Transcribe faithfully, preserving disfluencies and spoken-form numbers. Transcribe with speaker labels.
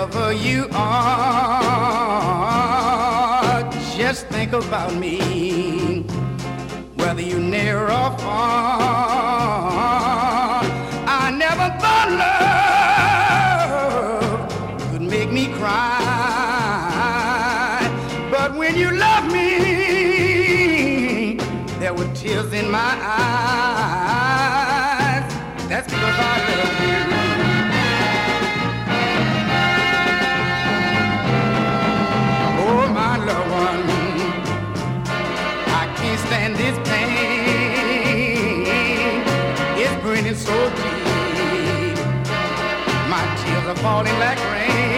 Speaker 1: wherever you are, just think about me, whether you're near or far. I never thought love could make me cry, but when you love me, there were tears in my eyes. That's because I love you. Oh, my loved one, I can't stand this pain. It's burning so deep. My tears are falling like rain.